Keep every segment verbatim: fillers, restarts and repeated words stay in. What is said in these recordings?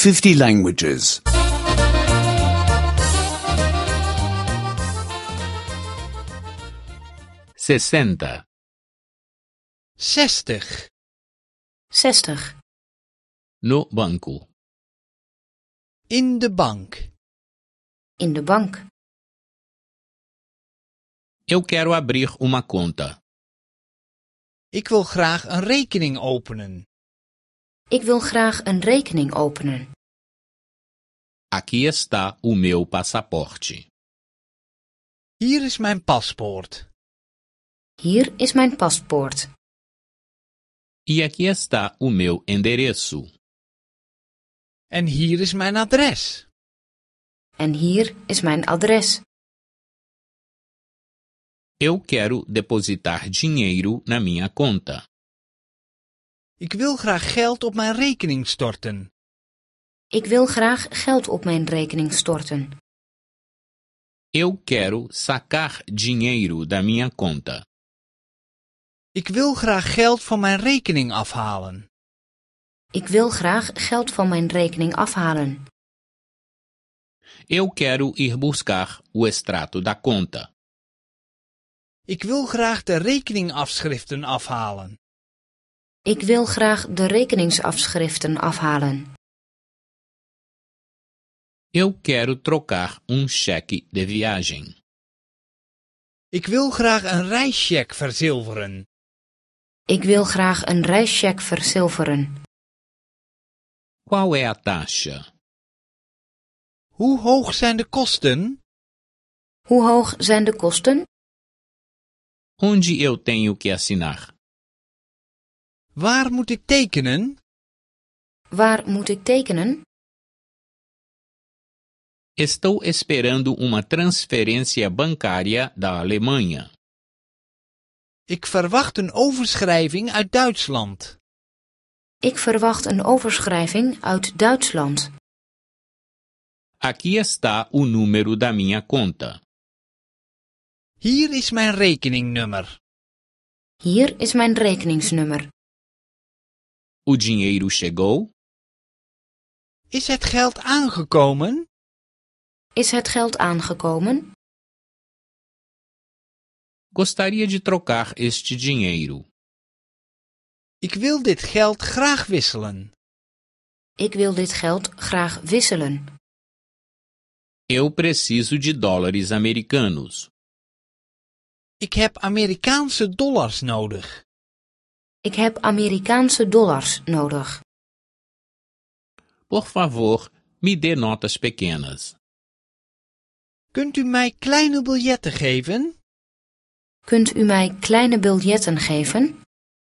fifty languages. sessenta, zestig. zestig. no banco, In de bank. In de bank. eu quero abrir uma conta. Ik wil graag een rekening openen. Ik wil graag een rekening openen. Aqui está o meu passaporte. Hier is mijn paspoort. Hier is mijn paspoort. E aqui está o meu endereço. En hier is mijn adres. En hier is mijn adres. Eu quero depositar dinheiro na minha conta. Ik wil graag geld op mijn rekening storten. Ik wil graag geld op mijn rekening storten. Eu quero sacar dinheiro da minha conta. Ik wil graag geld van mijn rekening afhalen. Ik wil graag geld van mijn rekening afhalen. Eu quero ir buscar o extrato da conta. Ik wil graag de rekeningafschriften afhalen. Ik wil graag de rekeningsafschriften afhalen. Eu quero trocar um cheque de viagem. Ik wil graag een reischeck verzilveren. Ik wil graag een reischeck verzilveren. Qual é a taxa? Hoe hoog zijn de kosten? Hoe hoog zijn de kosten? Onde eu tenho que assinar? Waar moet ik tekenen? Waar moet ik tekenen? Estou esperando uma transferência bancária da Alemanha. Ik verwacht een overschrijving uit Duitsland. Ik verwacht een overschrijving uit Duitsland. Aqui está o número da minha conta. Hier is mijn rekeningnummer. Hier is mijn rekeningsnummer. O dinheiro chegou? Is het geld aangekomen? Is het geld aangekomen? Gostaria de trocar este dinheiro. Ik wil dit geld graag wisselen. Ik wil dit geld graag wisselen. Eu preciso de dólares americanos. Ik heb Amerikaanse dollars nodig. Ik heb Amerikaanse dollars nodig. Por favor, me dê notas pequenas. Kunt u mij kleine biljetten geven? Kunt u mij kleine biljetten geven?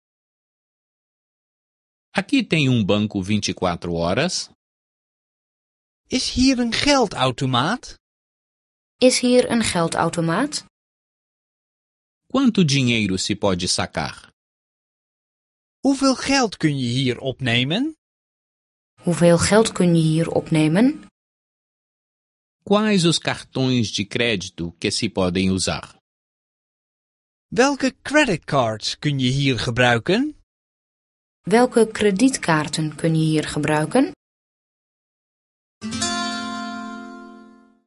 Aqui tem um banco vinte e quatro horas? Is hier een geldautomaat? Is hier een geldautomaat? Quanto dinheiro se pode sacar? Hoeveel geld kun je hier opnemen? Hoeveel geld kun je hier opnemen? Quais os cartões de crédito que se podem usar? Welke creditcards kun je hier gebruiken? Welke kredietkaarten kun je hier gebruiken?